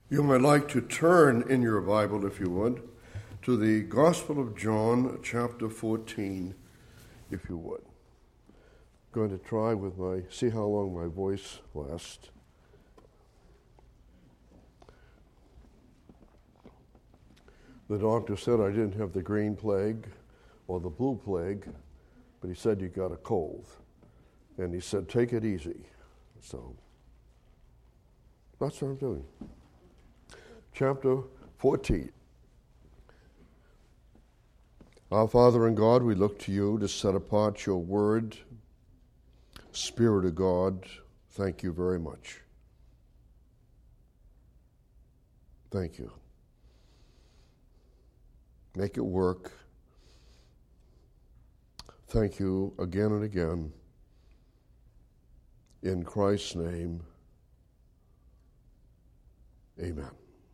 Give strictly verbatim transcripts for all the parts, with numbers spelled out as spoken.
You might like to turn in your Bible, if you would, to the Gospel of John, chapter fourteen, if you would. I'm going to try with my, see how long my voice lasts. The doctor said I didn't have the green plague or the blue plague, but he said you got a cold. And he said, take it easy. So that's what I'm doing. Chapter fourteen. Our Father and God, we look to you to set apart your word. Spirit of God, thank you very much. Thank you. Make it work. Thank you again and again. In Christ's name, amen.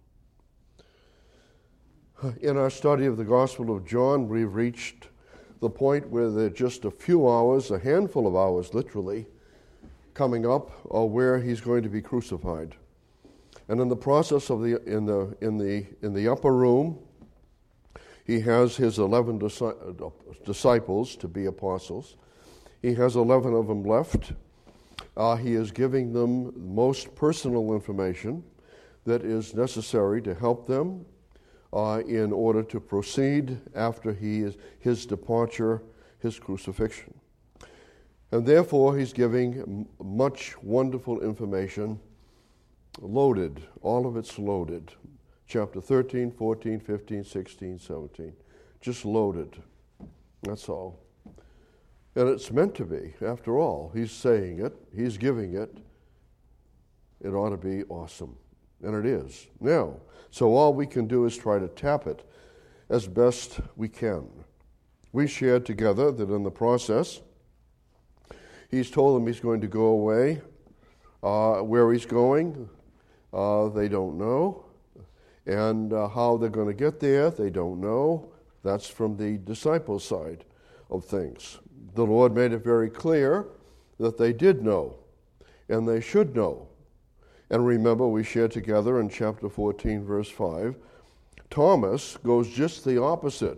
In our study of the Gospel of John, we've reached the point where there are just a few hours, a handful of hours literally, coming up or where he's going to be crucified. And in the process of the in the in the in the upper room, he has his eleven disciples to be apostles. He has eleven of them left. Uh, he is giving them most personal information that is necessary to help them Uh, in order to proceed after he is, his departure, his crucifixion. And therefore, he's giving m- much wonderful information, loaded, all of it's loaded. Chapter thirteen, fourteen, fifteen, sixteen, seventeen, just loaded. That's all. And it's meant to be, after all. He's saying it, he's giving it. It ought to be awesome. And it is. Now, so all we can do is try to tap it as best we can. We shared together that in the process, he's told them he's going to go away. Uh, where he's going, uh, they don't know. And uh, how they're going to get there, they don't know. That's from the disciples' side of things. The Lord made it very clear that they did know, and they should know. And remember, we shared together in chapter fourteen, verse five, Thomas goes just the opposite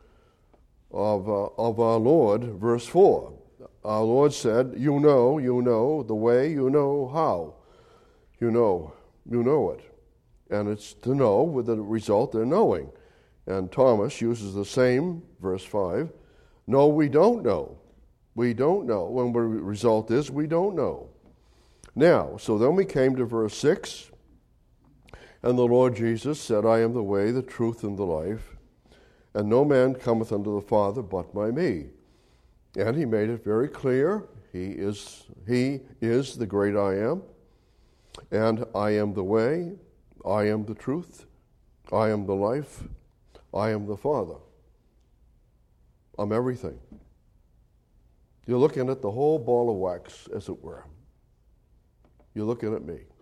of, uh, of our Lord, verse four. Our Lord said, you know, you know the way, you know how. You know, you know it. And it's to know with the result they're knowing. And Thomas uses the same, verse five, no, we don't know. We don't know. When the result is, we don't know. Now, so then we came to verse six, and the Lord Jesus said, I am the way, the truth, and the life, and no man cometh unto the Father but by me. And he made it very clear, he is, he is the great I am, and I am the way, I am the truth, I am the life, I am the Father. I'm everything. You're looking at the whole ball of wax, as it were. You're looking at me.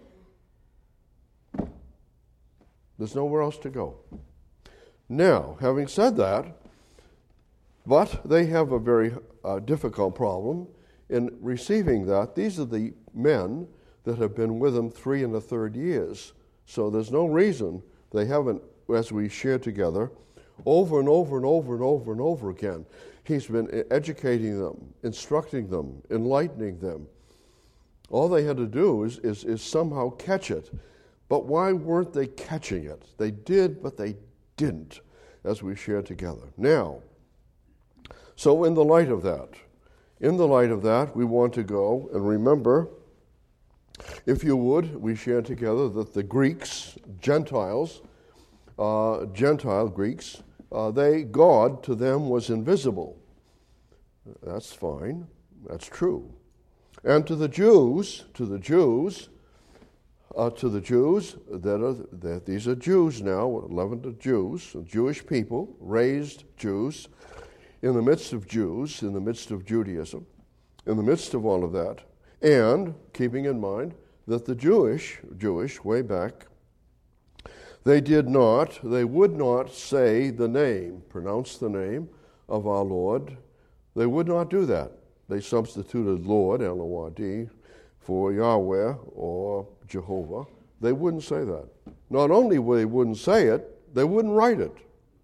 There's nowhere else to go. Now, having said that, but they have a very uh, difficult problem in receiving that. These are the men that have been with him three and a third years. So there's no reason they haven't, as we share together, over and over and over and over and over again. He's been educating them, instructing them, enlightening them. All they had to do is, is, is somehow catch it. But why weren't they catching it? They did, but they didn't, as we shared together. Now, so in the light of that, in the light of that, we want to go and remember, if you would, we shared together that the Greeks, Gentiles, uh, Gentile Greeks, uh, they, God to them was invisible. That's fine. That's true. And to the Jews, to the Jews, uh, to the Jews, that are that these are Jews now, eleven Jews, Jewish people, raised Jews, in the midst of Jews, in the midst of Judaism, in the midst of all of that, and keeping in mind that the Jewish, Jewish way back, they did not, they would not say the name, pronounce the name of our Lord. They would not do that. They substituted Lord, L O R D, for Yahweh or Jehovah, They wouldn't say that. Not only they wouldn't say it, they wouldn't write it.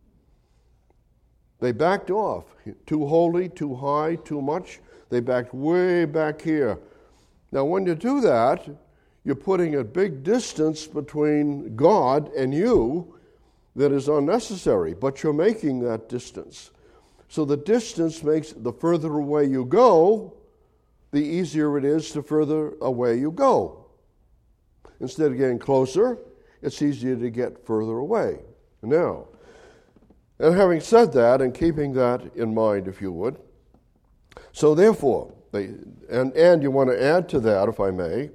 They backed off. Too holy, too high, too much. They backed way back here. Now, when you do that, you're putting a big distance between God and you that is unnecessary, but you're making that distance. So the distance makes, the further away you go, the easier it is the further away you go. Instead of getting closer, it's easier to get further away. Now, and having said that, and keeping that in mind, if you would, so therefore, they, and, and you want to add to that, if I may,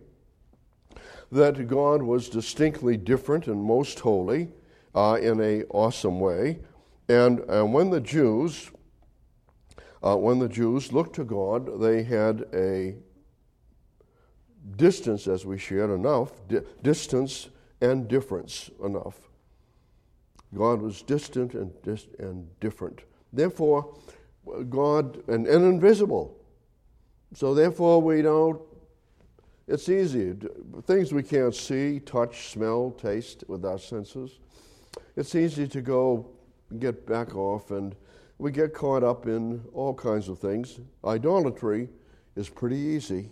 that God was distinctly different and most holy uh, in an awesome way. And, and when the Jews, uh, when the Jews looked to God, they had a distance, as we shared, enough, di- distance and difference enough. God was distant and dis- and different. Therefore, God, and, and invisible. So therefore we don't, it's easy. Things we can't see, touch, smell, taste with our senses. It's easy to go get back off, and we get caught up in all kinds of things. Idolatry is pretty easy.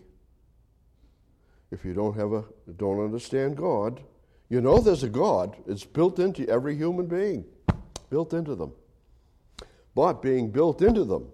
If you don't have a, don't understand God, you know there's a God. It's built into every human being, built into them. But being built into them,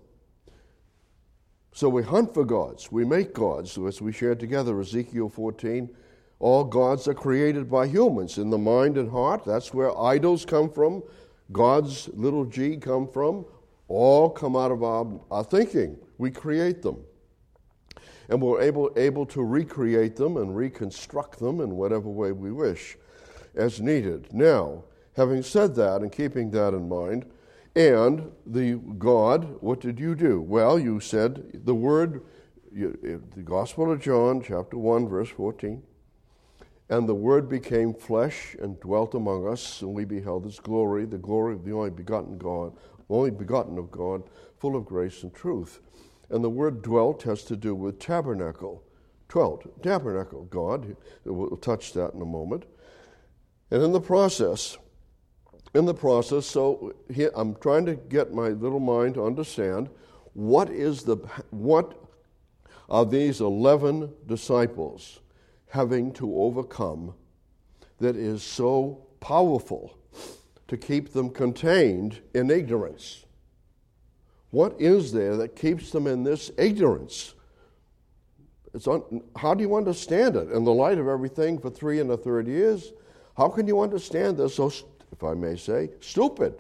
so we hunt for gods, we make gods, as we shared together, Ezekiel fourteen, all gods are created by humans in the mind and heart. That's where idols come from, gods, little g, come from, all come out of our, our thinking. We create them. And we're able, able to recreate them and reconstruct them in whatever way we wish, as needed. Now, having said that and keeping that in mind, and the God, what did you do? Well, you said the word, you, the Gospel of John, chapter one, verse fourteen, and the Word became flesh and dwelt among us, and we beheld His glory, the glory of the only begotten God, only begotten of God, full of grace and truth. And the word dwelt has to do with tabernacle. Dwelt, tabernacle, God. We'll touch that in a moment. And in the process, in the process, so here, I'm trying to get my little mind to understand what is the, what are these eleven disciples having to overcome that is so powerful to keep them contained in ignorance? What is there that keeps them in this ignorance? It's un, how do you understand it? In the light of everything for three and a third years, how can you understand this so, if I may say, stupid?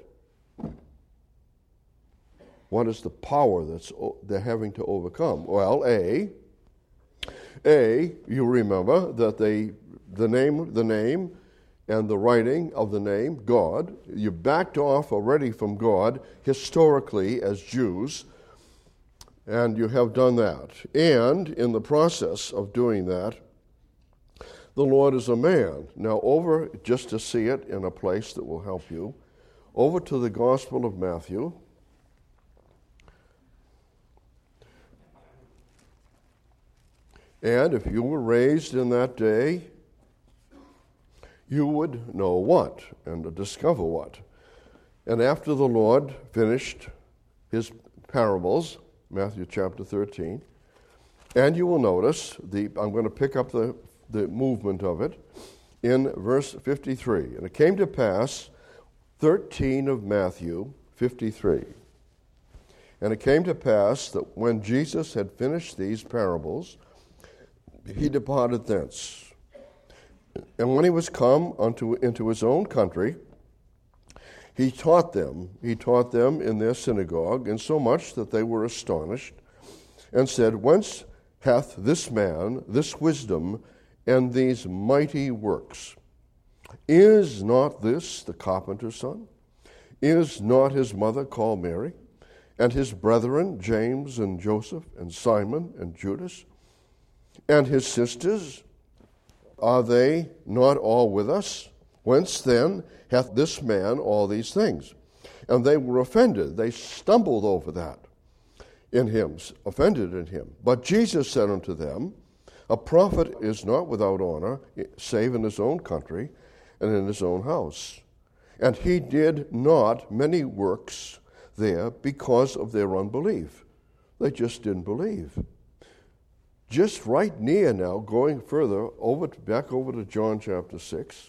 What is the power that's they're having to overcome? Well, A, A, you remember that they, the name, the name, and the writing of the name, God. You backed off already from God historically as Jews, and you have done that. And in the process of doing that, the Lord is a man. Now over, just to see it in a place that will help you, over to the Gospel of Matthew. And if you were raised in that day, you would know what and discover what. And after the Lord finished his parables, Matthew chapter thirteen, and you will notice, the I'm going to pick up the, the movement of it in verse fifty-three. And it came to pass, thirteen of Matthew fifty-three. And it came to pass that when Jesus had finished these parables, he departed thence. And when he was come unto into his own country, he taught them, he taught them in their synagogue, insomuch that they were astonished, and said, Whence hath this man this wisdom and these mighty works? Is not this the carpenter's son? Is not his mother called Mary? And his brethren, James and Joseph and Simon and Judas? And his sisters, are they not all with us? Whence then hath this man all these things? And they were offended. They stumbled over that in him, offended in him. But Jesus said unto them, A prophet is not without honor, save in his own country and in his own house. And he did not many works there because of their unbelief. They just didn't believe. Just right near now, going further, over to, back over to John chapter six.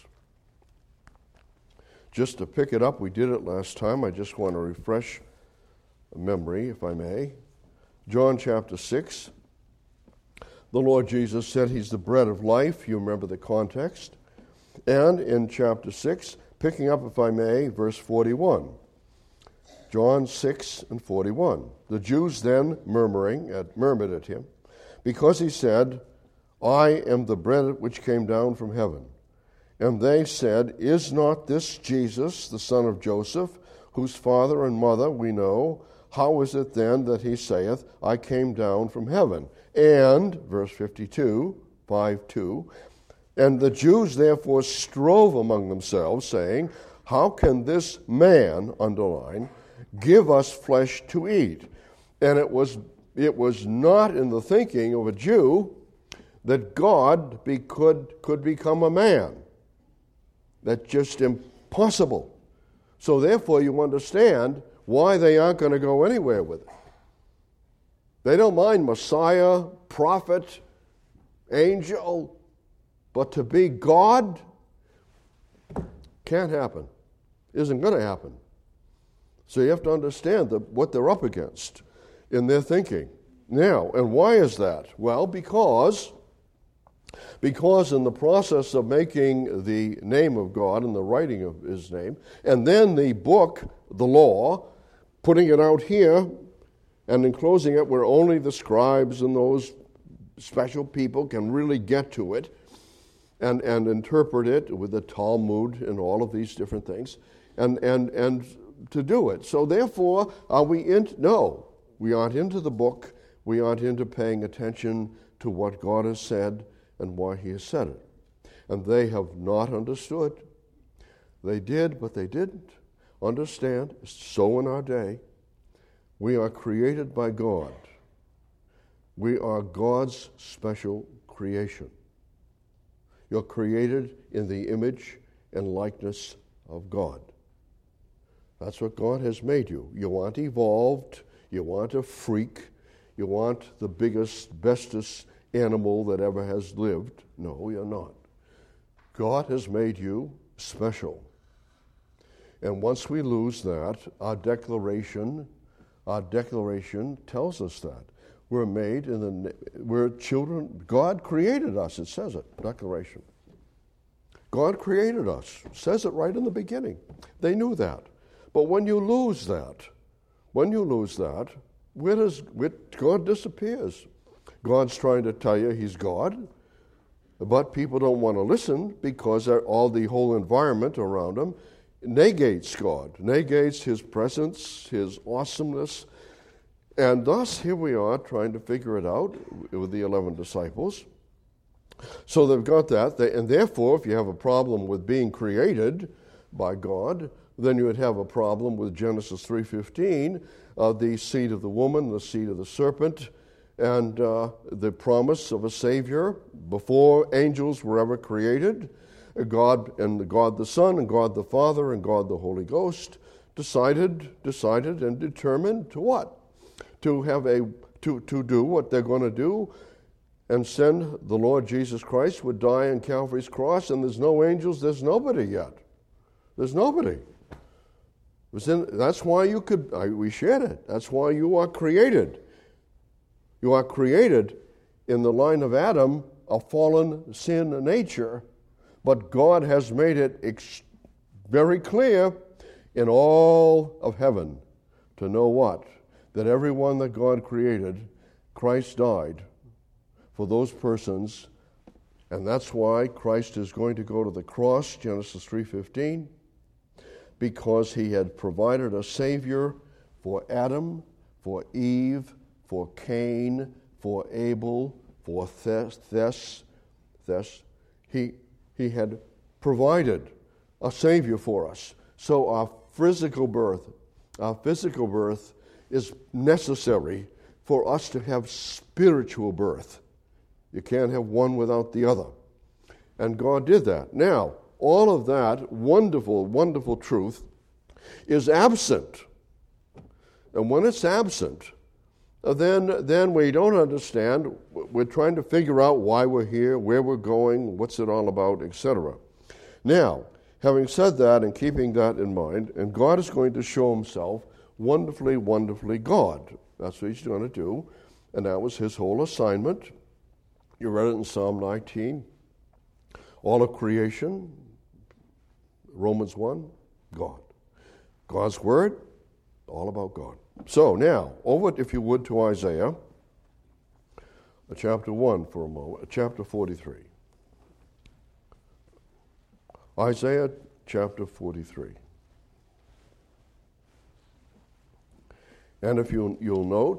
Just to pick it up, we did it last time. I just want to refresh memory, if I may. John chapter six. The Lord Jesus said he's the bread of life. You remember the context. And in chapter six, picking up, if I may, verse forty-one. John six and forty-one. The Jews then murmuring at, murmured at him, because he said, I am the bread which came down from heaven. And they said, is not this Jesus, the son of Joseph, whose father and mother we know? How is it then that he saith, I came down from heaven? And, verse fifty-two, five two, and the Jews therefore strove among themselves, saying, how can this man, underline, give us flesh to eat? And it was it was not in the thinking of a Jew that God be, could, could become a man. That's just impossible. So therefore you understand why they aren't going to go anywhere with it. They don't mind Messiah, prophet, angel, but to be God can't happen. Isn't going to happen. So you have to understand the, what they're up against in their thinking. Now, and why is that? Well, because, because in the process of making the name of God and the writing of his name, and then the book, the law, putting it out here and enclosing it where only the scribes and those special people can really get to it and, and interpret it with the Talmud and all of these different things, and, and, and to do it. So therefore, are we in? No, we aren't into the book. We aren't into paying attention to what God has said and why he has said it. And they have not understood. They did, but they didn't understand. So in our day, we are created by God. We are God's special creation. You're created in the image and likeness of God. That's what God has made you. You aren't evolved. You aren't a freak. You aren't the biggest, bestest animal that ever has lived. No, you're not. God has made you special. And once we lose that, our declaration, our declaration tells us that. We're made in the, we're children. God created us, it says it, declaration. God created us. It says it right in the beginning. They knew that. But when you lose that, when you lose that, where does where, God disappears? God's trying to tell you he's God, but people don't want to listen because all the whole environment around them negates God, negates his presence, his awesomeness. And thus, here we are trying to figure it out with the eleven disciples. So they've got that, they, and therefore, if you have a problem with being created by God, then you would have a problem with Genesis three fifteen, uh, the seed of the woman, the seed of the serpent, and uh, the promise of a Savior before angels were ever created. God and God the Son and God the Father and God the Holy Ghost decided, decided and determined to what? To have a to, to do what they're going to do and send the Lord Jesus Christ would die on Calvary's cross, and there's no angels, there's nobody yet. There's nobody. In, that's why you could, I, we shared it, that's why you are created. You are created in the line of Adam, a fallen sin nature, but God has made it ex- very clear in all of heaven to know what? That everyone that God created, Christ died for those persons, and that's why Christ is going to go to the cross, Genesis three fifteen, because he had provided a Savior for Adam, for Eve, for Cain, for Abel, for Thes, Thes, Thes. He, he had provided a Savior for us. So our physical birth, our physical birth is necessary for us to have spiritual birth You can't have one without the other. And God did that. Now, all of that wonderful, wonderful truth is absent. And when it's absent, then, then we don't understand. We're trying to figure out why we're here, where we're going, what's it all about, et cetera. Now, having said that and keeping that in mind, and God is going to show himself wonderfully, wonderfully God. That's what he's going to do. And that was his whole assignment. You read it in Psalm nineteen. All of creation, Romans one, God. God's word, all about God. So now, over, if you would, to Isaiah, chapter one for a moment, chapter forty-three. Isaiah chapter forty-three. And if you, you'll note,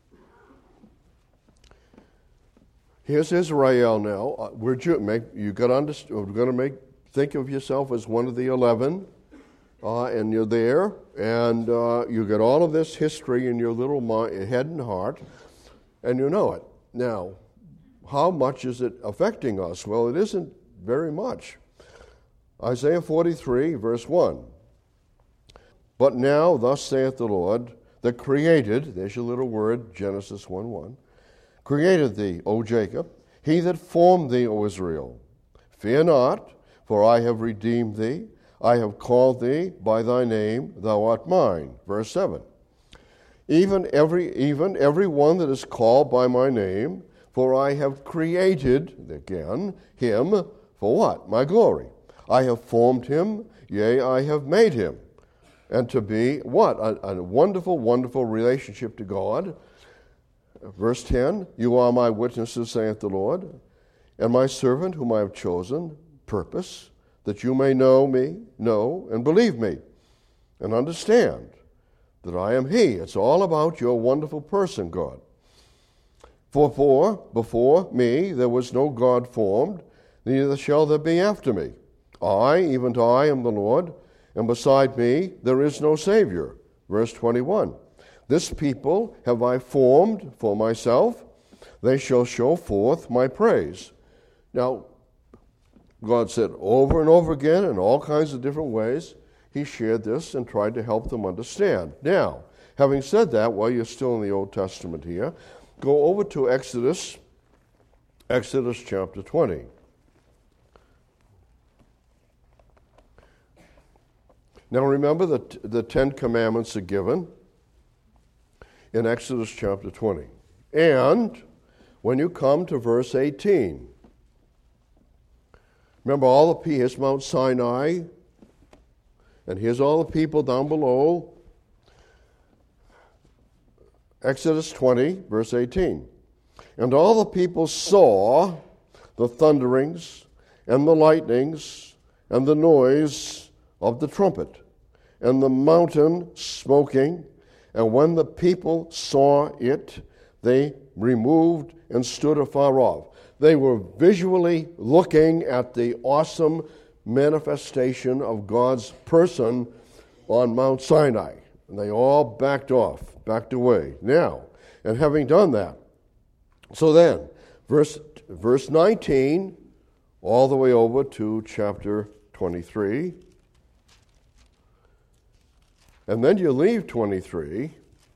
here's Israel now. Uh, we're Jew, make, you got understand, we're going to make think of yourself as one of the eleven, uh, and you're there, and uh, you get all of this history in your little mind, head and heart, and you know it. Now, how much is it affecting us? Well, it isn't very much. Isaiah forty-three, verse one. But now, thus saith the Lord, that created, there's your little word, Genesis one one, created thee, O Jacob, he that formed thee, O Israel. Fear not, for I have redeemed thee. I have called thee by thy name, thou art mine. Verse seven. Even every, even every one that is called by my name, for I have created, again, him, for what? My glory. I have formed him, yea, I have made him. And to be, what? A, a wonderful, wonderful relationship to God. Verse ten, you are my witnesses, saith the Lord, and my servant whom I have chosen, purpose, that you may know me, know, and believe me, and understand that I am he. It's all about your wonderful person, God. For, for before me there was no God formed, neither shall there be after me. I, even to I, am the Lord, and beside me there is no Savior. Verse twenty-one. This people have I formed for myself. They shall show forth my praise. Now, God said over and over again in all kinds of different ways, he shared this and tried to help them understand. Now, having said that, while you're still in the Old Testament here, go over to Exodus, Exodus chapter twenty. Now remember that the Ten Commandments are given in Exodus chapter twenty. And when you come to verse eighteen, remember all the, here's Mount Sinai, and here's all the people down below. Exodus twenty, verse eighteen. And all the people saw the thunderings and the lightnings and the noise of the trumpet, and the mountain smoking. And when the people saw it, they removed and stood afar off. They were visually looking at the awesome manifestation of God's person on Mount Sinai. And they all backed off, backed away. Now, and having done that, so then, verse, verse nineteen, all the way over to chapter twenty-three. And then you leave twenty-three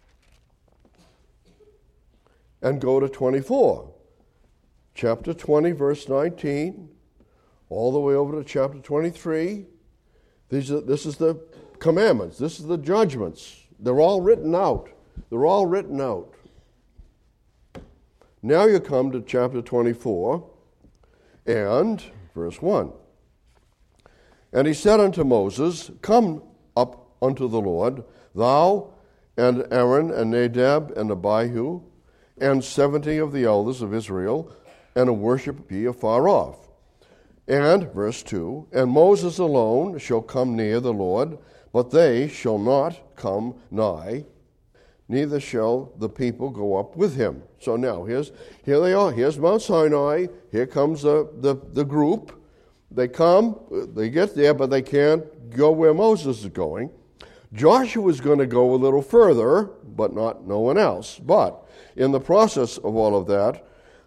and go to twenty-four. Chapter twenty, verse nineteen, all the way over to chapter twenty-three. These are, this is the commandments. This is the judgments. They're all written out. They're all written out. Now you come to chapter twenty-four and verse one. And he said unto Moses, come up unto the Lord, thou and Aaron and Nadab and Abihu and seventy of the elders of Israel, and worship ye afar off. And, verse two, and Moses alone shall come near the Lord, but they shall not come nigh, neither shall the people go up with him. So now, here's here they are. Here's Mount Sinai. Here comes the, the, the group. They come, they get there, but they can't go where Moses is going. Joshua is going to go a little further, but not no one else. But in the process of all of that,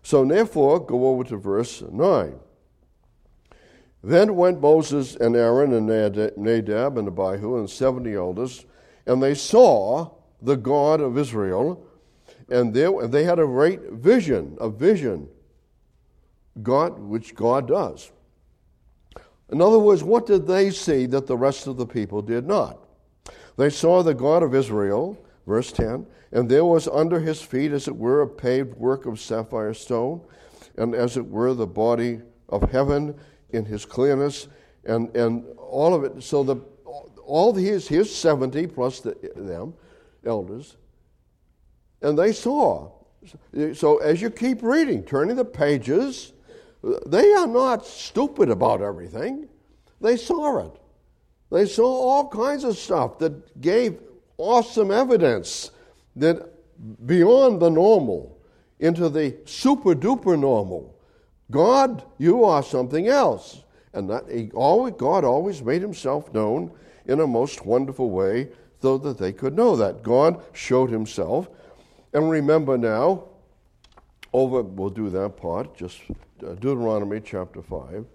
So therefore, go over to verse nine. Then went Moses and Aaron and Nadab and Abihu and seventy elders, and they saw the God of Israel, and they, and they had a great vision, a vision, God, which God does. In other words, what did they see that the rest of the people did not? They saw the God of Israel, verse ten, and there was under his feet, as it were, a paved work of sapphire stone, and as it were, the body of heaven in his clearness, and, and all of it. So the all his his seventy plus the, them elders, and they saw. So as you keep reading, turning the pages, they are not stupid about everything. They saw it. They saw all kinds of stuff that gave awesome evidence that beyond the normal into the super duper normal. God, you are something else. And that he always, God always made himself known in a most wonderful way so that they could know that. God showed himself. And remember now, over, we'll do that part, just uh, Deuteronomy chapter five.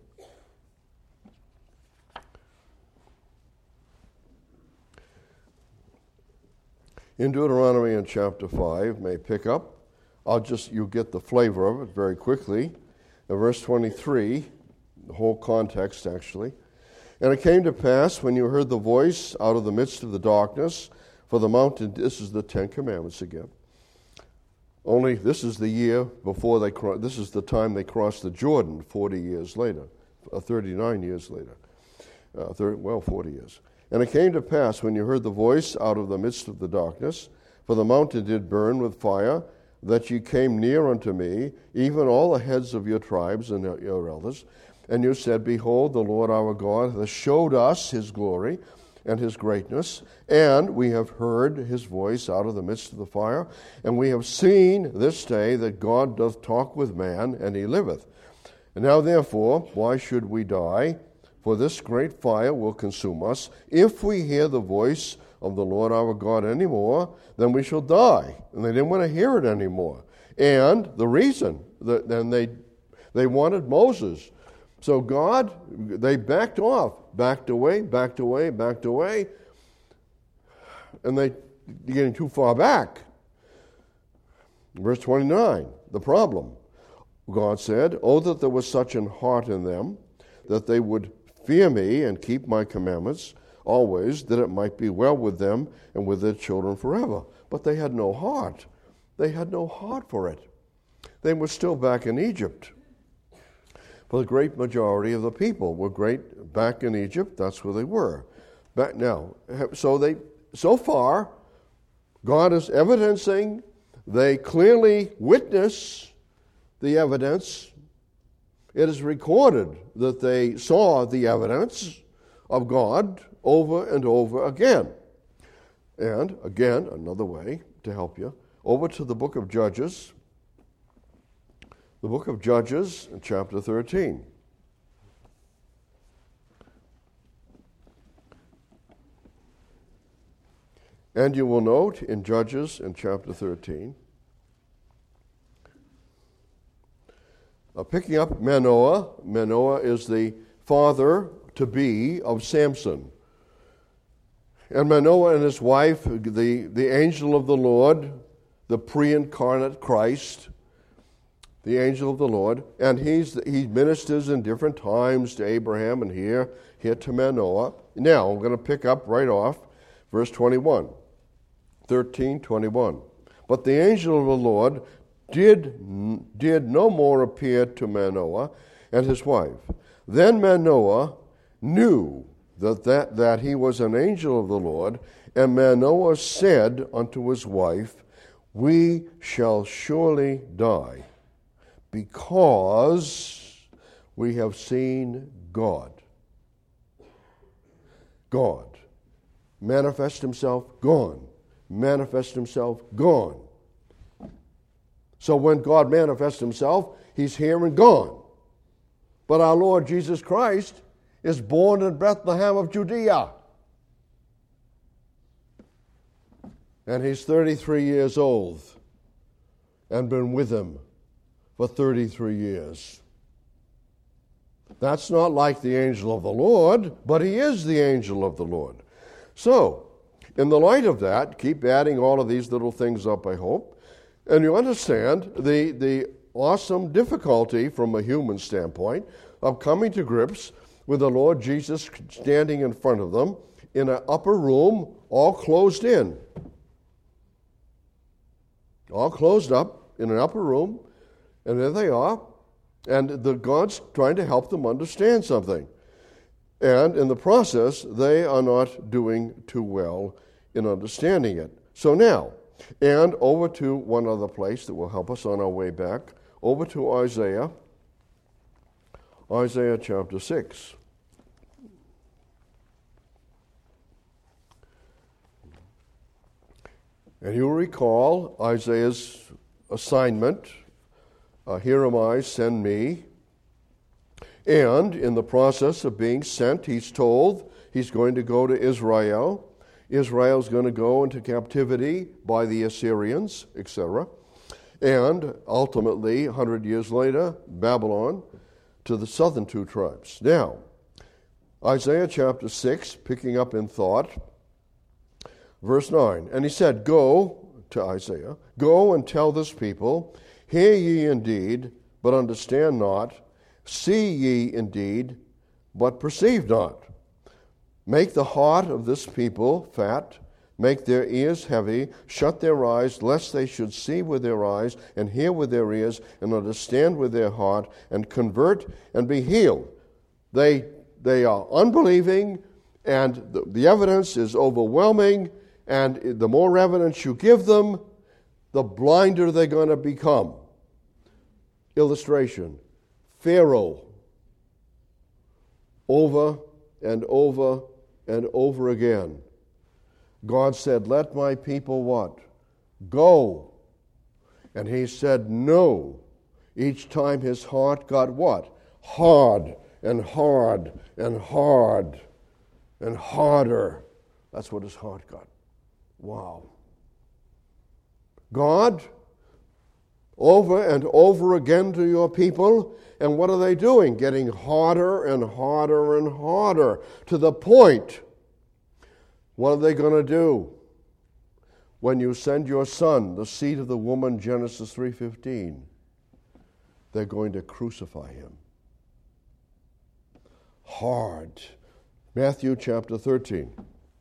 In Deuteronomy in chapter five, may pick up, I'll just, you'll get the flavor of it very quickly. In verse twenty-three, the whole context actually. And it came to pass when you heard the voice out of the midst of the darkness, for the mountain, this is the Ten Commandments again. Only this is the year before they, this is the time they crossed the Jordan forty years later, uh, thirty-nine years later. Uh, thirty, well, forty years. And it came to pass when you heard the voice out of the midst of the darkness, for the mountain did burn with fire, that ye came near unto me, even all the heads of your tribes and your elders, and you said, Behold, the Lord our God hath showed us his glory and his greatness, and we have heard his voice out of the midst of the fire, and we have seen this day that God doth talk with man, and he liveth. And now therefore, why should we die? For this great fire will consume us. If we hear the voice of the Lord our God anymore, then we shall die. And they didn't want to hear it anymore. And the reason, that then they they wanted Moses. So God, they backed off, backed away, backed away, backed away, and they getting too far back. Verse twenty-nine, the problem. God said, Oh, that there was such an heart in them, that they would fear me and keep my commandments always, that it might be well with them and with their children forever. But they had no heart. They had no heart for it. They were still back in Egypt. For the great majority of the people were great back in Egypt. That's where they were. Back now, so they so far, God is evidencing. They clearly witness the evidence. It is recorded that they saw the evidence of God over and over again. And again, another way to help you, over to the book of Judges. The book of Judges, in chapter thirteen. And you will note in Judges, in chapter thirteen, uh, picking up Manoah. Manoah is the father-to-be of Samson. And Manoah and his wife, the, the angel of the Lord, the pre-incarnate Christ, the angel of the Lord, and he's he ministers in different times to Abraham and here, here to Manoah. Now, I'm going to pick up right off verse twenty-one, thirteen twenty-one. But the angel of the Lord did, did no more appear to Manoah and his wife. Then Manoah knew that, that, that he was an angel of the Lord, and Manoah said unto his wife, We shall surely die, because we have seen God. God. Manifest himself, gone. Manifest himself, gone. So when God manifests himself, he's here and gone. But our Lord Jesus Christ is born in Bethlehem of Judea. And he's thirty-three years old and been with him for thirty-three years. That's not like the angel of the Lord, but he is the angel of the Lord. So, in the light of that, keep adding all of these little things up, I hope, and you understand the, the awesome difficulty from a human standpoint of coming to grips with the Lord Jesus standing in front of them in an upper room, all closed in. All closed up in an upper room, and there they are, and the God's trying to help them understand something. And in the process, they are not doing too well in understanding it. So now, and over to one other place that will help us on our way back, over to Isaiah, Isaiah chapter six. And you'll recall Isaiah's assignment, uh, here am I, send me. And in the process of being sent, he's told he's going to go to Israel. Israel's going to go into captivity by the Assyrians, et cetera. And ultimately, one hundred years later, Babylon to the southern two tribes. Now, Isaiah chapter six, picking up in thought, verse nine. And he said, go, to Isaiah, go and tell this people, hear ye indeed, but understand not. See ye indeed, but perceive not. Make the heart of this people fat, make their ears heavy, shut their eyes, lest they should see with their eyes, and hear with their ears, and understand with their heart, and convert and be healed. They, they are unbelieving, and the, the evidence is overwhelming, and the more evidence you give them, the blinder they're going to become. Illustration. Pharaoh, over and over and over again. God said, let my people what? Go. And he said, no. Each time his heart got what? Hard and hard and hard and harder. That's what his heart got. Wow. God, over and over again to your people, and what are they doing? Getting harder and harder and harder to the point. What are they going to do? When you send your son, the seed of the woman, Genesis three fifteen, they're going to crucify him. Hard. Matthew chapter thirteen.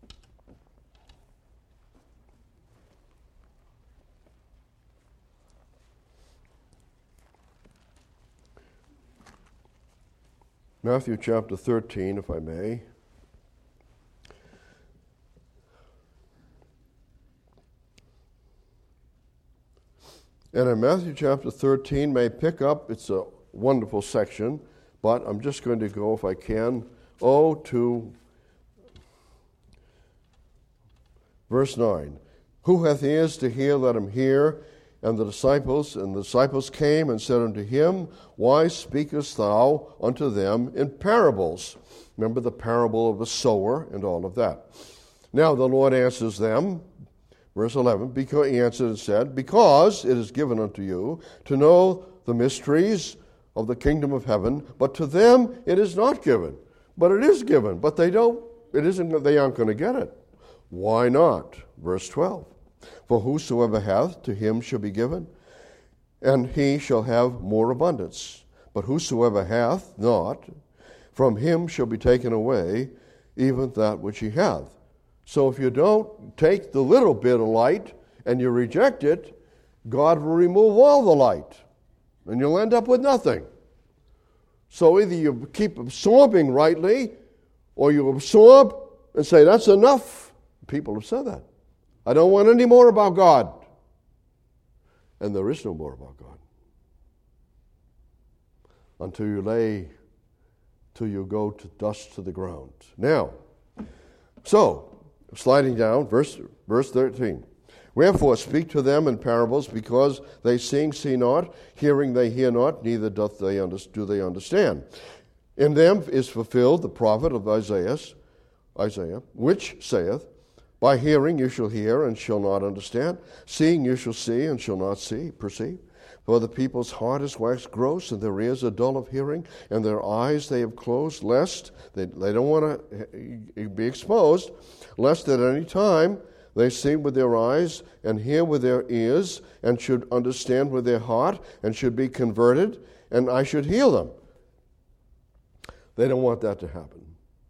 Matthew chapter thirteen, if I may. And in Matthew chapter thirteen, may pick up, it's a wonderful section, but I'm just going to go, if I can, oh, to verse nine. Who hath ears to hear, let him hear. And the disciples, and the disciples came and said unto him, why speakest thou unto them in parables? Remember the parable of the sower and all of that. Now the Lord answers them, verse eleven, because he answered and said, because it is given unto you to know the mysteries of the kingdom of heaven, but to them it is not given. But it is given, but they don't, it isn't, they aren't going to get it. Why not? Verse twelve. For whosoever hath, to him shall be given, and he shall have more abundance. But whosoever hath not, from him shall be taken away even that which he hath. So if you don't take the little bit of light and you reject it, God will remove all the light, and you'll end up with nothing. So either you keep absorbing rightly, or you absorb and say, that's enough. People have said that. I don't want any more about God. And there is no more about God. Until you lay, till you go to dust to the ground. Now, so, sliding down, verse, verse thirteen. Wherefore speak to them in parables, because they seeing see not, hearing they hear not, neither doth they under, do they understand. In them is fulfilled the prophet of Isaiah, Isaiah, which saith, by hearing you shall hear and shall not understand. Seeing you shall see and shall not see, perceive. For the people's heart is waxed gross, and their ears are dull of hearing, and their eyes they have closed, lest, they, they don't want to be exposed, lest at any time they see with their eyes, and hear with their ears, and should understand with their heart, and should be converted, and I should heal them. They don't want that to happen.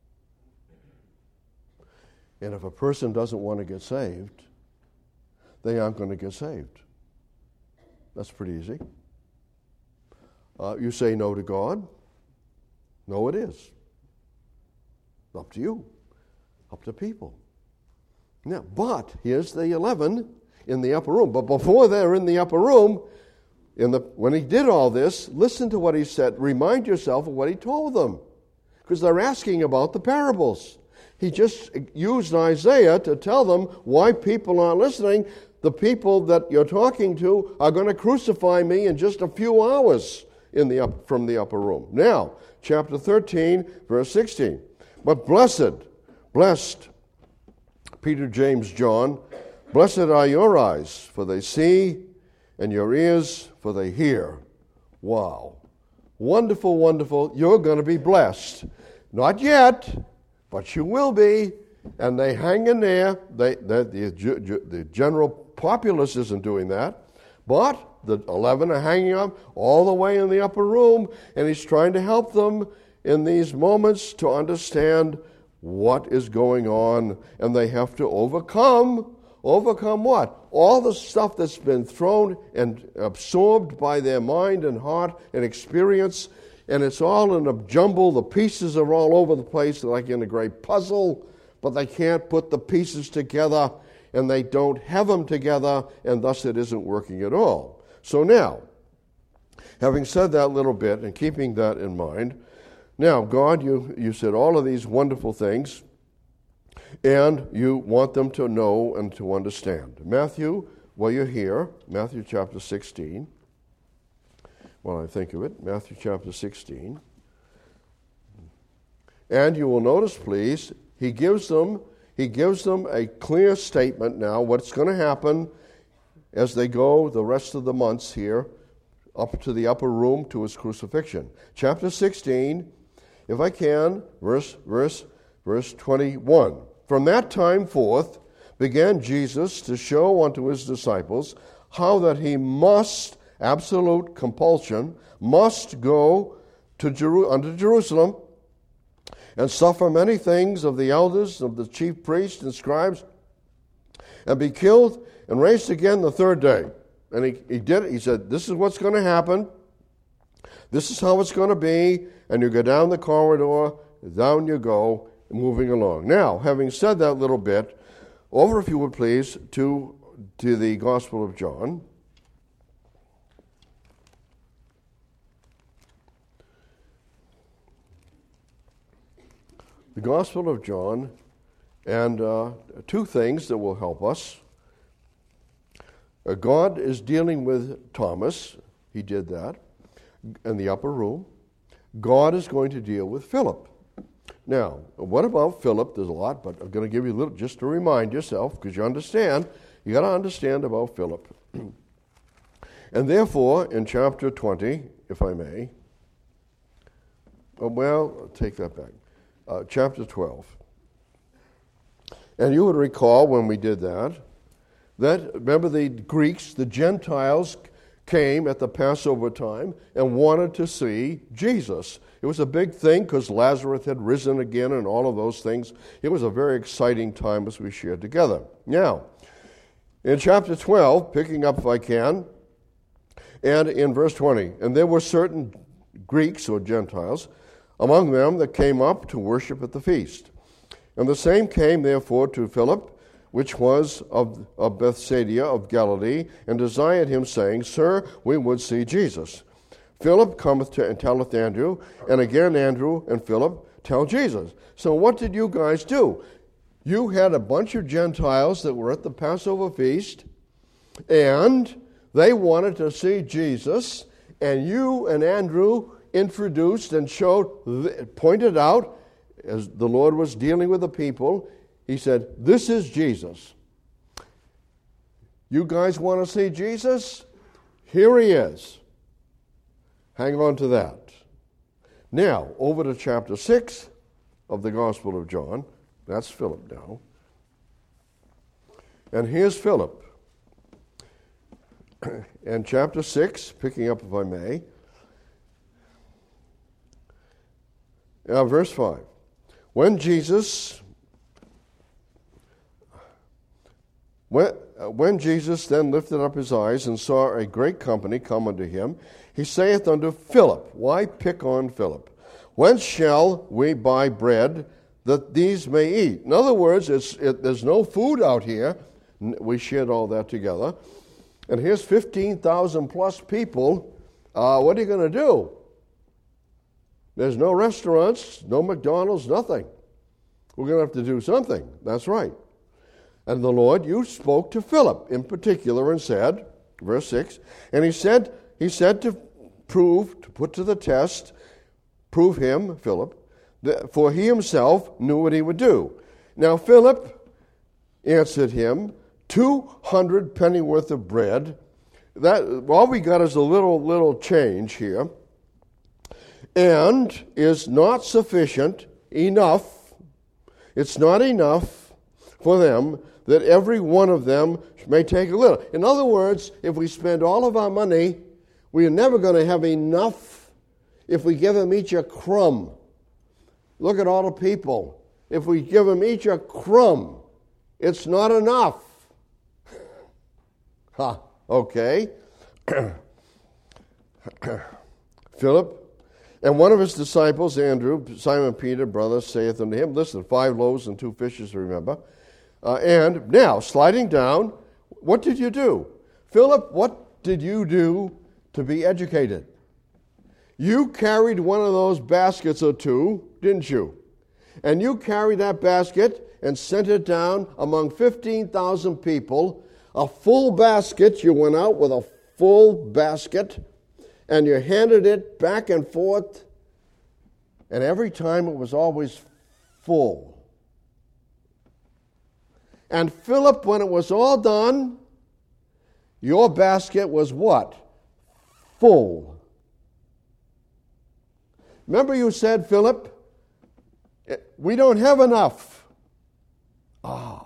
And if a person doesn't want to get saved, they aren't going to get saved. That's pretty easy. Uh, you say no to God? No, it is. Up to you. Up to people. Now, but here's the eleven in the upper room. But before they're in the upper room, in the when he did all this, listen to what he said. Remind yourself of what he told them. Because they're asking about the parables. He just used Isaiah to tell them why people aren't listening. The people that you're talking to are going to crucify me in just a few hours in the up, from the upper room. Now, chapter thirteen, verse sixteen. But blessed, blessed, Peter, James, John, blessed are your eyes, for they see, and your ears, for they hear. Wow. Wonderful, wonderful. You're going to be blessed. Not yet, but you will be. And they hang in there. They, they, the, the general populace isn't doing that. But the eleven are hanging up all the way in the upper room, and he's trying to help them in these moments to understand what is going on. And they have to overcome, overcome what? All the stuff that's been thrown and absorbed by their mind and heart and experience. And it's all in a jumble. The pieces are all over the place like in a great puzzle. But they can't put the pieces together, and they don't have them together, and thus it isn't working at all. So now, having said that little bit and keeping that in mind, now, God, you, you said all of these wonderful things, and you want them to know and to understand. Matthew, well, you're here, Matthew chapter sixteen. While I think of it, Matthew chapter sixteen. And you will notice, please, He gives them he gives them a clear statement now what's going to happen as they go the rest of the months here up to the upper room to his crucifixion. Chapter sixteen, if I can, verse verse verse twenty-one. From that time forth began Jesus to show unto his disciples how that he must, absolute compulsion, must go to Jeru- unto Jerusalem and suffer many things of the elders, of the chief priests and scribes, and be killed and raised again the third day. And he, he did it. He said, this is what's going to happen. This is how it's going to be. And you go down the corridor, down you go, moving along. Now, having said that little bit, over, if you would please, to, to the Gospel of John. The Gospel of John, and uh, two things that will help us. Uh, God is dealing with Thomas. He did that in the upper room. God is going to deal with Philip. Now, what about Philip? There's a lot, but I'm going to give you a little, just to remind yourself, because you understand, you got to understand about Philip. And therefore, in chapter twenty, if I may, oh, well, I'll take that back. Uh, chapter twelve. And you would recall when we did that, that, remember the Greeks, the Gentiles came at the Passover time and wanted to see Jesus. It was a big thing because Lazarus had risen again and all of those things. It was a very exciting time as we shared together. Now, in chapter twelve, picking up if I can, and in verse twenty, and there were certain Greeks or Gentiles among them that came up to worship at the feast. And the same came therefore to Philip, which was of, of Bethsaida of Galilee, and desired him, saying, Sir, we would see Jesus. Philip cometh to and telleth Andrew, and again Andrew and Philip tell Jesus. So what did you guys do? You had a bunch of Gentiles that were at the Passover feast, and they wanted to see Jesus, and you and Andrew introduced and showed, pointed out, as the Lord was dealing with the people, he said, this is Jesus. You guys want to see Jesus? Here he is. Hang on to that. Now, over to chapter six of the Gospel of John. That's Philip now. And here's Philip. And chapter six, picking up if I may. Uh, verse five. When Jesus, when, uh, when Jesus then lifted up his eyes and saw a great company come unto him, he saith unto Philip, why pick on Philip? Whence shall we buy bread that these may eat? In other words, it's, it, there's no food out here. We shared all that together. And here's fifteen thousand plus people. Uh, what are you going to do? There's no restaurants, no McDonald's, nothing. We're going to have to do something. That's right. And the Lord, you spoke to Philip in particular and said, verse six, and he said, he said to prove, to put to the test, prove him, Philip, that, for he himself knew what he would do. Now Philip answered him, two hundred pennyworth of bread. That all we got is a little, little change here. And is not sufficient enough, it's not enough for them that every one of them may take a little. In other words, if we spend all of our money, we are never going to have enough if we give them each a crumb. Look at all the people. If we give them each a crumb, it's not enough. Huh, okay. Philip, and one of his disciples, Andrew, Simon Peter, brother, saith unto him, listen, five loaves and two fishes, remember. Uh, and now, sliding down, what did you do? Philip, what did you do to be educated? You carried one of those baskets or two, didn't you? And you carried that basket and sent it down among fifteen thousand people. A full basket, you went out with a full basket, and you handed it back and forth, and every time it was always full. And Philip, when it was all done, your basket was what? Full. Remember you said, Philip, we don't have enough. Ah.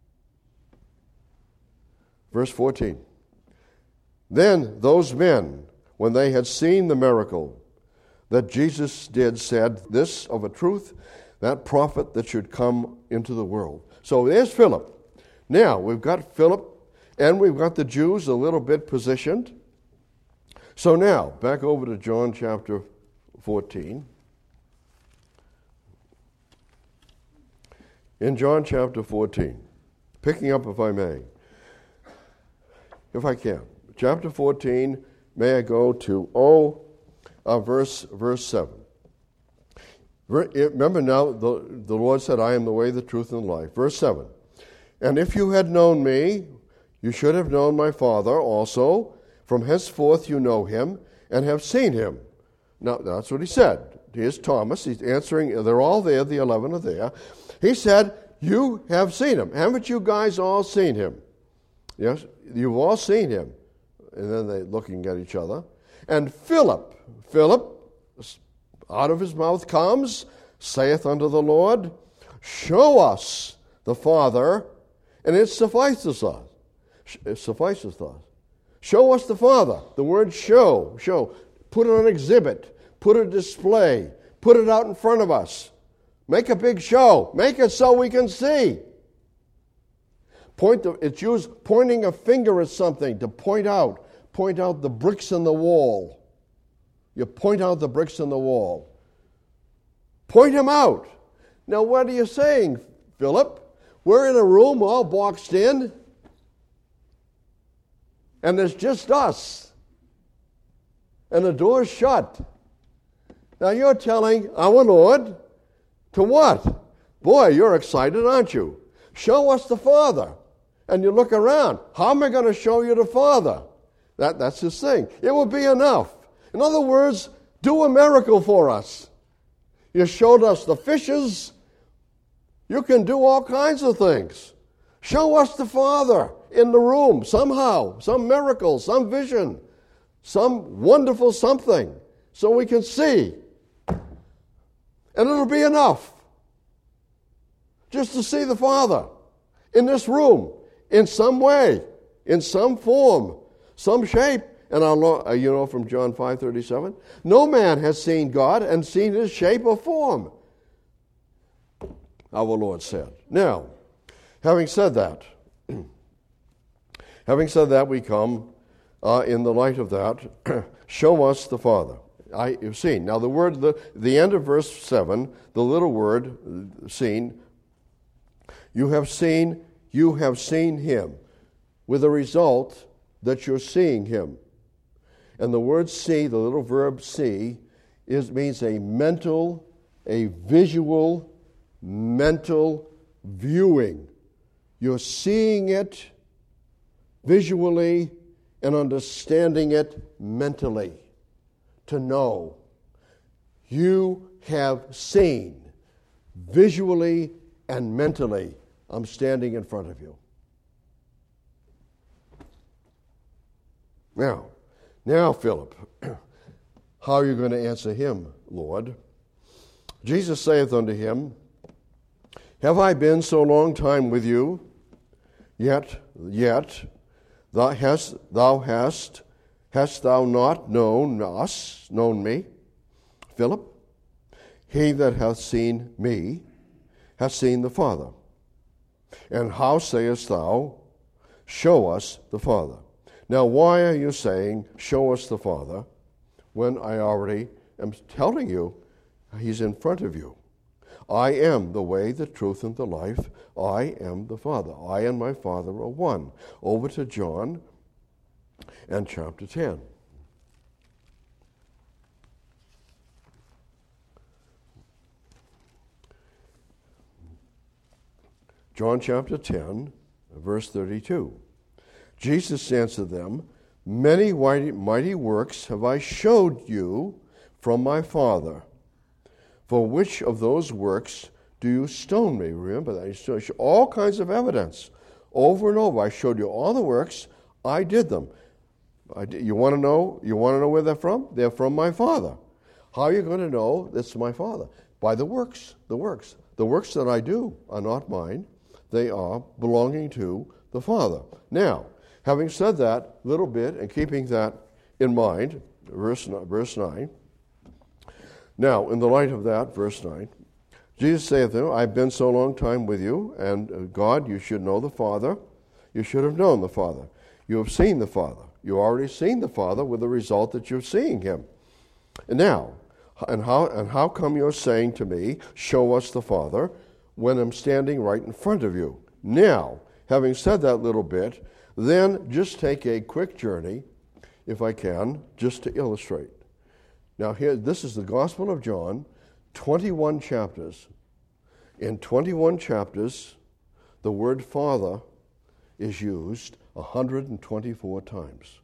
Verse fourteen. Then those men, when they had seen the miracle that Jesus did, said, this of a truth, that prophet that should come into the world. So there's Philip. Now, we've got Philip, and we've got the Jews a little bit positioned. So now, back over to John chapter fourteen. In John chapter fourteen, picking up if I may, if I can, chapter fourteen, may I go to, oh, uh, verse, verse seven. Remember now, the, the Lord said, I am the way, the truth, and the life. Verse seven. And if you had known me, you should have known my Father also. From henceforth you know him and have seen him. Now, that's what he said. Here's Thomas. He's answering. They're all there. The eleven are there. He said, you have seen him. Haven't you guys all seen him? Yes, you've all seen him. And then they're looking at each other. And Philip, Philip, out of his mouth comes, saith unto the Lord, show us the Father, and it suffices us. It suffices us. Show us the Father. The word show, show. Put it on exhibit. Put a display. Put it out in front of us. Make a big show. Make it so we can see. Point the, it's used pointing a finger at something to point out. Point out the bricks in the wall. You point out the bricks in the wall. Point them out. Now what are you saying, Philip? We're in a room all boxed in, and there's just us, and the door's shut. Now you're telling our Lord to what? Boy, you're excited, aren't you? Show us the Father. And you look around. How am I going to show you the Father? That, that's his thing. It will be enough. In other words, do a miracle for us. You showed us the fishes. You can do all kinds of things. Show us the Father in the room somehow, some miracle, some vision. some wonderful something so we can see. And it'll be enough just to see the Father in this room, in some way, in some form, some shape. And our Lord, uh, you know from John five thirty-seven, no man has seen God and seen his shape or form, our Lord said. Now, having said that, having said that, we come uh, in the light of that, show us the Father. I have seen. Now the word, the, the end of verse seven, the little word, seen, you have seen, you have seen him, with the result that you're seeing him. And the word see, the little verb see, is means a mental, a visual, mental viewing. You're seeing it visually and understanding it mentally. To know. You have seen visually and mentally. I'm standing in front of you. Now, now, Philip, how are you going to answer him, Lord? Jesus saith unto him, have I been so long time with you? Yet, yet, thou hast, thou hast, hast thou not known us, known me, Philip? He that hath seen me hath seen the Father. And how sayest thou, show us the Father? Now, why are you saying, show us the Father, when I already am telling you he's in front of you? I am the way, the truth, and the life. I am the Father. I and my Father are one. Over to John and chapter ten. John chapter ten, verse thirty-two. Jesus answered them, many mighty, mighty works have I showed you from my Father. For which of those works do you stone me? Remember that. I showed you all kinds of evidence. Over and over. I showed you all the works. I did them. I did, you want to know? You want to know where they're from? They're from my Father. How are you going to know it's my Father? By the works. The works. The works that I do are not mine. They are belonging to the Father. Now, having said that little bit and keeping that in mind, verse, verse nine, now, in the light of that, verse nine, Jesus saith to them, I've been so long time with you, and God, you should know the Father. You should have known the Father. You have seen the Father. You've already seen the Father with the result that you're seeing him. And now, and how, and how come you're saying to me, show us the Father, when I'm standing right in front of you? Now, having said that little bit, then just take a quick journey, if I can, just to illustrate. Now, here, this is the Gospel of John, twenty-one chapters. In twenty-one chapters, the word Father is used one hundred twenty-four times.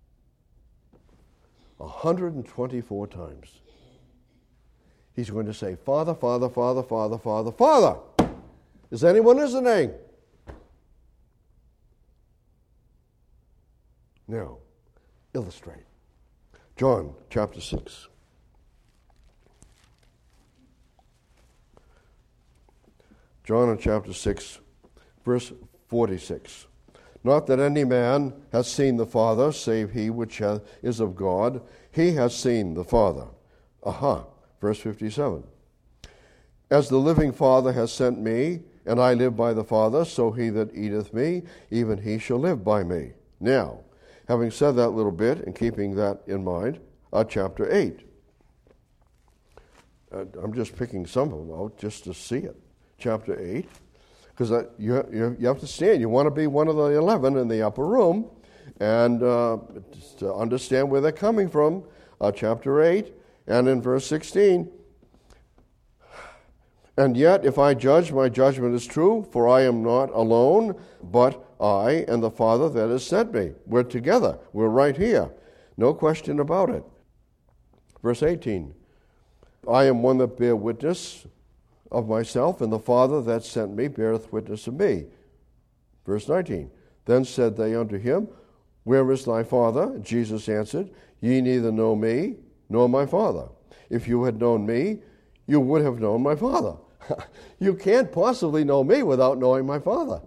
one hundred twenty-four times. He's going to say, Father, Father, Father, Father, Father, Father. Is anyone listening? Now, illustrate. John chapter six. John in chapter six, verse forty-six. Not that any man hath seen the Father, save he which hath, is of God. He hath seen the Father. Aha, verse fifty-seven. As the living Father hath sent me, and I live by the Father, so he that eateth me, even he shall live by me. Now, having said that little bit and keeping that in mind, uh, chapter eight. Uh, I'm just picking some of them out just to see it. Chapter eight. Because uh, you, you, you have to stand. You want to be one of the eleven in the upper room and uh, to understand where they're coming from. Uh, chapter eight and in verse sixteen. And yet, if I judge, my judgment is true, for I am not alone, but I and the Father that has sent me. We're together. We're right here. No question about it. Verse eighteen. I am one that bear witness of myself, and the Father that sent me beareth witness of me. Verse nineteen. Then said they unto him, Where is thy Father? Jesus answered, Ye neither know me nor my Father. If you had known me, you would have known my Father. You can't possibly know me without knowing my Father.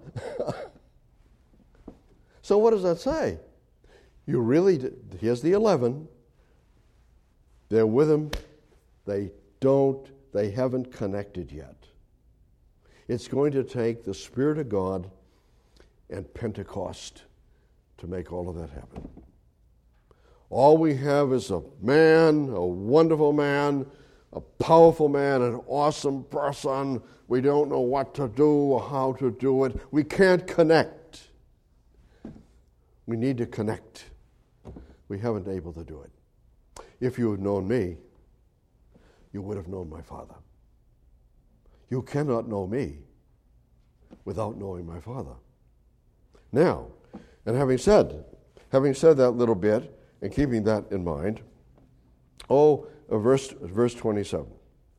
So what does that say? You really, did, here's the eleven. They're with him. They don't, they haven't connected yet. It's going to take the Spirit of God and Pentecost to make all of that happen. All we have is a man, a wonderful man, a powerful man, an awesome person. We don't know what to do or how to do it. We can't connect. We need to connect. We haven't been able to do it. If you had known me, you would have known my Father. You cannot know me without knowing my Father. Now, and having said, having said that little bit, and keeping that in mind, oh, uh, verse verse twenty-seven.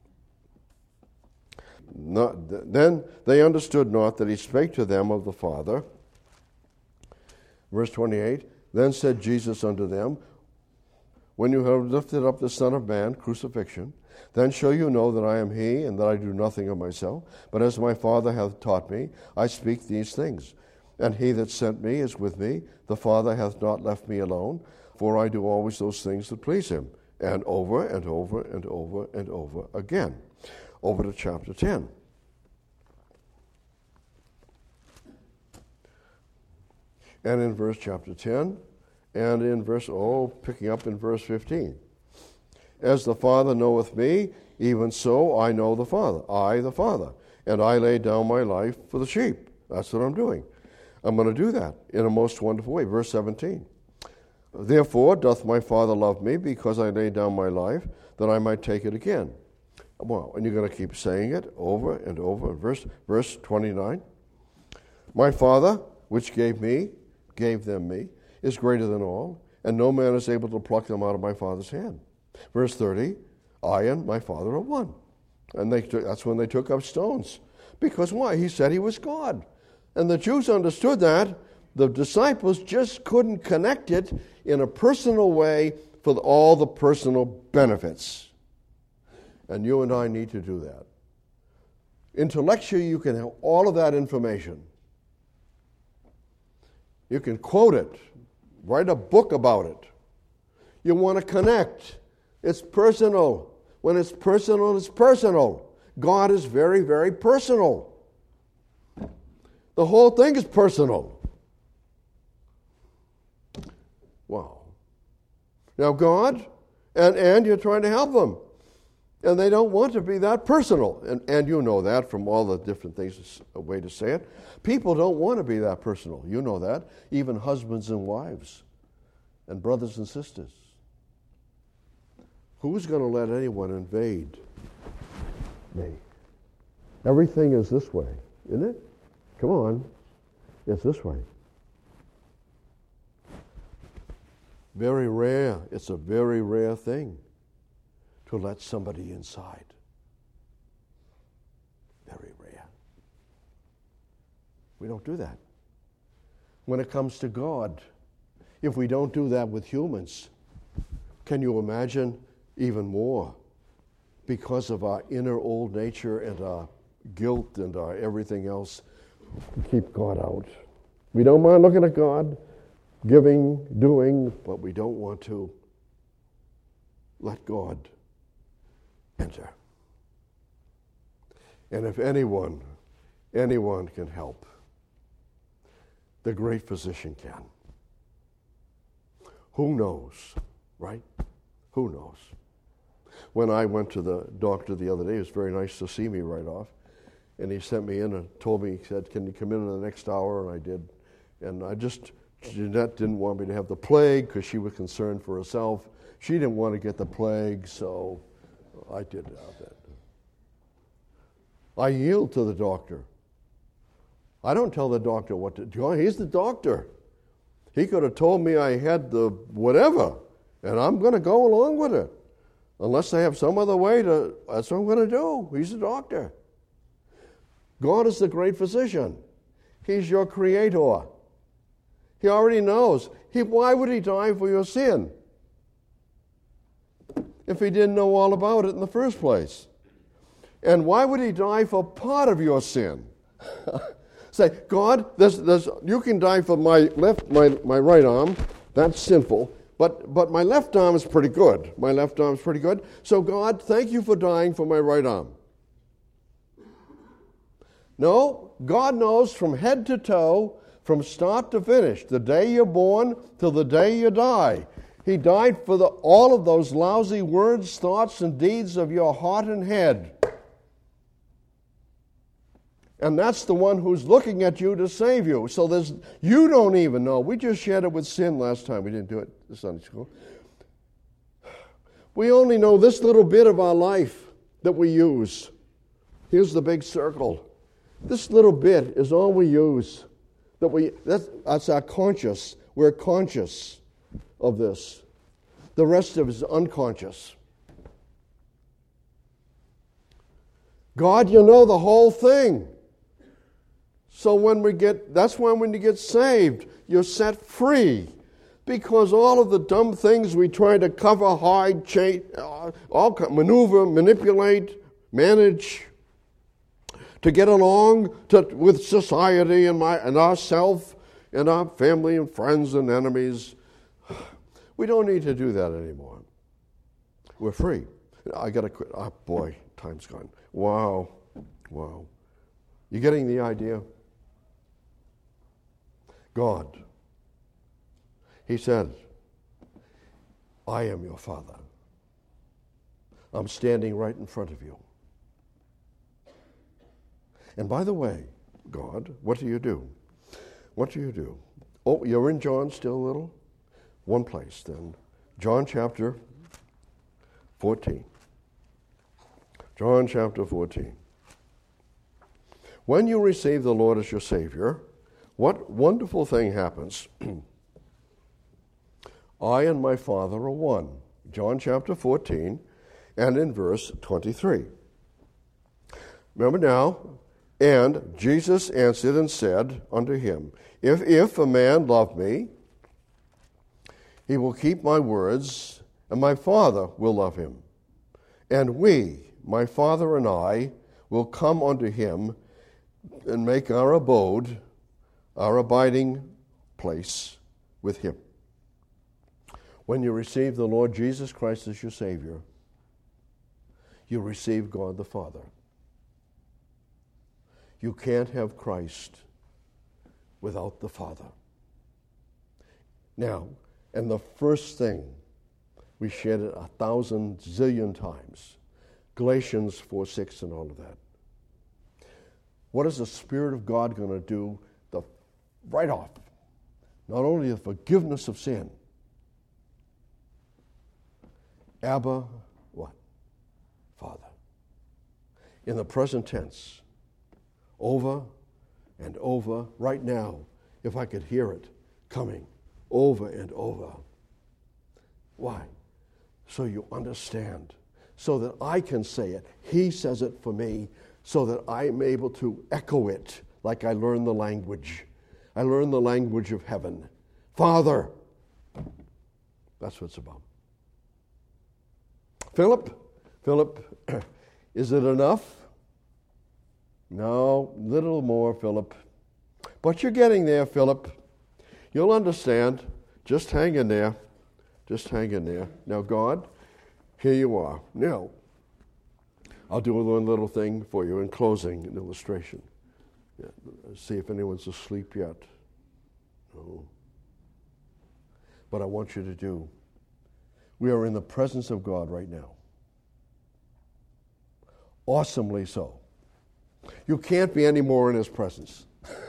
Not, then they understood not that he spake to them of the Father. Verse twenty-eight. Then said Jesus unto them, When you have lifted up the Son of Man, crucifixion, then shall you know that I am he, and that I do nothing of myself, but as my Father hath taught me, I speak these things. And he that sent me is with me. The Father hath not left me alone, for I do always those things that please him. And over and over and over and over again. Over to chapter ten. And in verse chapter ten, and in verse, oh, picking up in verse fifteen. As the Father knoweth me, even so I know the Father, I the Father, and I lay down my life for the sheep. That's what I'm doing. I'm going to do that in a most wonderful way. Verse seventeen. Therefore doth my Father love me, because I lay down my life, that I might take it again. Well, and you're going to keep saying it over and over. Verse, verse twenty-nine. My Father, which gave me, gave them me, is greater than all, and no man is able to pluck them out of my Father's hand. Verse thirty, I and my Father are one. And they, that's when they took up stones. Because why? He said he was God. And the Jews understood that. The disciples just couldn't connect it in a personal way for all the personal benefits. And you and I need to do that. Intellectually, you can have all of that information. You can quote it, write a book about it. You want to connect. It's personal. When it's personal, it's personal. God is very, very personal. The whole thing is personal. Wow. Now God, and, and you're trying to help them. And they don't want to be that personal. And, and you know that from all the different things, a way to say it. People don't want to be that personal. You know that. Even husbands and wives and brothers and sisters. Who's going to let anyone invade me? Everything is this way, isn't it? Come on. It's this way. Very rare. It's a very rare thing to let somebody inside. Very rare. We don't do that. When it comes to God, if we don't do that with humans, can you imagine even more? Because of our inner old nature and our guilt and our everything else, we keep God out. We don't mind looking at God, giving, doing, but we don't want to let God enter. And if anyone, anyone can help, the great physician can. Who knows, right? Who knows? When I went to the doctor the other day, it was very nice to see me right off. And he sent me in and told me, he said, can you come in in the next hour? And I did. And I just, Jeanette didn't want me to have the plague because she was concerned for herself. She didn't want to get the plague, so I did that. I yield to the doctor. I don't tell the doctor what to do. He's the doctor. He could have told me I had the whatever, and I'm going to go along with it. Unless I have some other way to, that's what I'm going to do. He's the doctor. God is the great physician. He's your creator. He already knows. He, why would he die for your sin if he didn't know all about it in the first place? And why would he die for part of your sin? Say, God, there's, there's, you can die for my left, my, my right arm. That's sinful. But but my left arm is pretty good. My left arm is pretty good. So God, thank you for dying for my right arm. No, God knows from head to toe, from start to finish, the day you're born till the day you die. He died for the, all of those lousy words, thoughts, and deeds of your heart and head. And that's the one who's looking at you to save you. So there's, you don't even know. We just shared it with sin last time. We didn't do it in Sunday school. We only know this little bit of our life that we use. Here's the big circle. This little bit is all we use. That we that's, that's our conscious. We're conscious of this. The rest of it is unconscious. God, you know the whole thing. So when we get, that's when when you get saved, you're set free. Because all of the dumb things we try to cover, hide, change, all maneuver, manipulate, manage, to get along to, with society and my and ourself and our family and friends and enemies, we don't need to do that anymore. We're free. I got to quit. Oh boy, time's gone. Wow, wow. You getting the idea? God, he said, I am your Father. I'm standing right in front of you. And by the way, God, what do you do? What do you do? Oh, you're in John still a little? One place then. John chapter fourteen. John chapter fourteen. When you receive the Lord as your Savior, what wonderful thing happens? I and my Father are one. John chapter fourteen and in verse twenty-three. Remember now, and Jesus answered and said unto him, If if a man love me, he will keep my words, and my Father will love him. And we, my Father and I, will come unto him and make our abode, our abiding place with him. When you receive the Lord Jesus Christ as your Savior, you receive God the Father. You can't have Christ without the Father. Now, and the first thing, we shared it a thousand zillion times, Galatians four six and all of that. What is the Spirit of God going to do the right off? Not only the forgiveness of sin, Abba, what? Father. In the present tense, over and over, right now, if I could hear it coming over and over. Why? So you understand, so that I can say it. He says it for me, so that I am able to echo it like I learned the language. I learned the language of heaven. Father. That's what it's about. Philip, Philip, is it enough? No, little more, Philip. But you're getting there, Philip. You'll understand. Just hang in there. Just hang in there. Now, God, here you are. Now, I'll do one little thing for you in closing, an illustration. Yeah, see if anyone's asleep yet. No. But I want you to do. We are in the presence of God right now. Awesomely so. You can't be any more in His presence.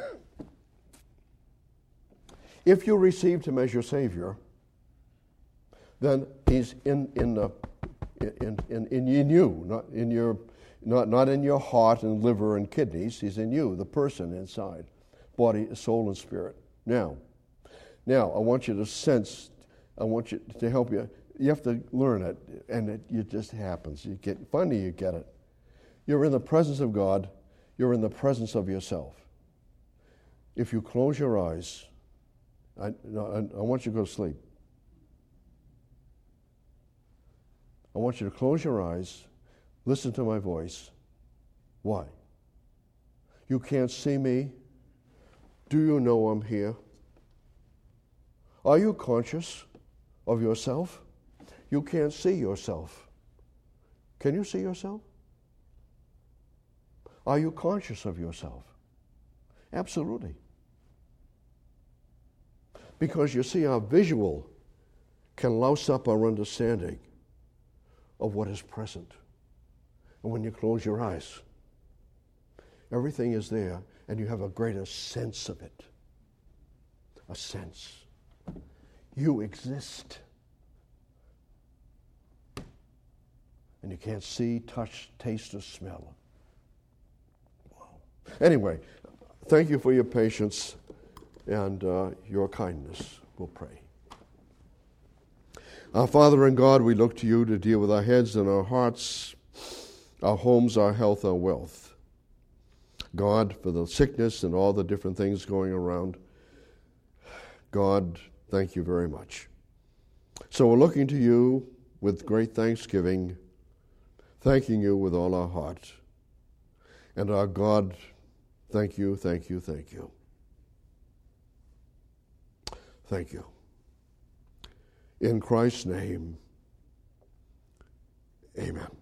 If you received Him as your Savior, then He's in in the in in, in, in you, not in your not not in your heart and liver and kidneys. He's in you, the person inside, body, soul, and spirit. Now, now I want you to sense. I want you to help you. You have to learn it, and it, it just happens. You get finally you get it. You're in the presence of God. You're in the presence of yourself. If you close your eyes, I, no, I, I want you to go to sleep. I want you to close your eyes, listen to my voice. Why? You can't see me? Do you know I'm here? Are you conscious of yourself? You can't see yourself. Can you see yourself? Are you conscious of yourself? Absolutely. Because you see, our visual can louse up our understanding of what is present. And when you close your eyes, everything is there, and you have a greater sense of it. A sense. You exist. And you can't see, touch, taste, or smell. Wow. Anyway, thank you for your patience and uh, your kindness. We'll pray. Our Father and God, we look to you to deal with our heads and our hearts, our homes, our health, our wealth. God, for the sickness and all the different things going around, God, thank you very much. So we're looking to you with great thanksgiving, thanking you with all our heart. And our God, thank you, thank you, thank you. Thank you. In Christ's name, amen.